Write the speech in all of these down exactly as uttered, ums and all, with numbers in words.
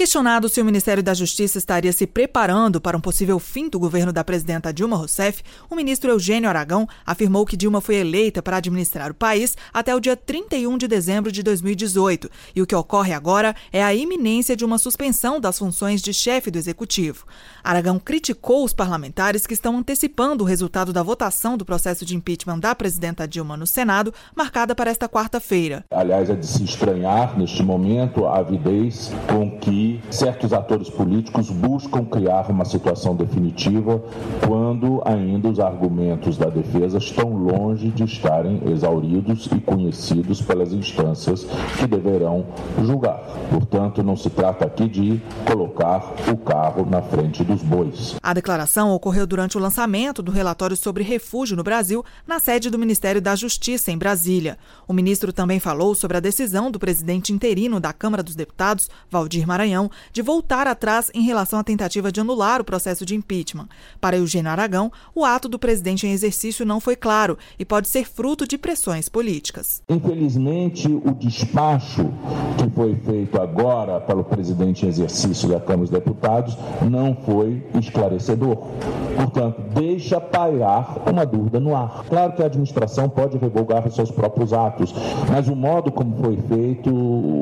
Questionado se o Ministério da Justiça estaria se preparando para um possível fim do governo da presidenta Dilma Rousseff, o ministro Eugênio Aragão afirmou que Dilma foi eleita para administrar o país até o dia trinta e um de dezembro de dois mil e dezoito, e o que ocorre agora é a iminência de uma suspensão das funções de chefe do Executivo. Aragão criticou os parlamentares que estão antecipando o resultado da votação do processo de impeachment da presidenta Dilma no Senado, marcada para esta quarta-feira. Aliás, é de se estranhar, neste momento, a avidez com que certos atores políticos buscam criar uma situação definitiva quando ainda os argumentos da defesa estão longe de estarem exauridos e conhecidos pelas instâncias que deverão julgar. Portanto, não se trata aqui de colocar o carro na frente dos bois. A declaração ocorreu durante o lançamento do relatório sobre refúgio no Brasil, na sede do Ministério da Justiça, em Brasília. O ministro também falou sobre a decisão do presidente interino da Câmara dos Deputados, Valdir Maranhão, de voltar atrás em relação à tentativa de anular o processo de impeachment. Para Eugênio Aragão, o ato do presidente em exercício não foi claro e pode ser fruto de pressões políticas. Infelizmente, o despacho que foi feito agora pelo presidente em exercício da Câmara dos Deputados não foi esclarecedor. Portanto, deixa pairar uma dúvida no ar. Claro que a administração pode revogar os seus próprios atos, mas o modo como foi feito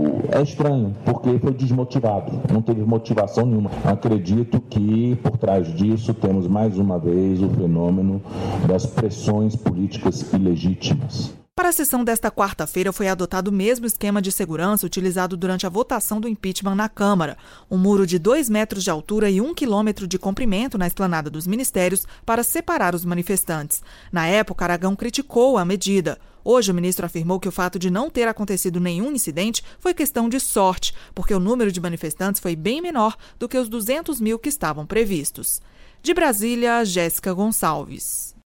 é estranho, porque foi desmotivado. Não teve motivação nenhuma. Acredito que por trás disso temos mais uma vez o fenômeno das pressões políticas ilegítimas. Para a sessão desta quarta-feira foi adotado o mesmo esquema de segurança utilizado durante a votação do impeachment na Câmara. Um muro de dois metros de altura e um quilômetro de comprimento na esplanada dos ministérios para separar os manifestantes. Na época, Aragão criticou a medida. Hoje, o ministro afirmou que o fato de não ter acontecido nenhum incidente foi questão de sorte, porque o número de manifestantes foi bem menor do que os duzentos mil que estavam previstos. De Brasília, Jéssica Gonçalves.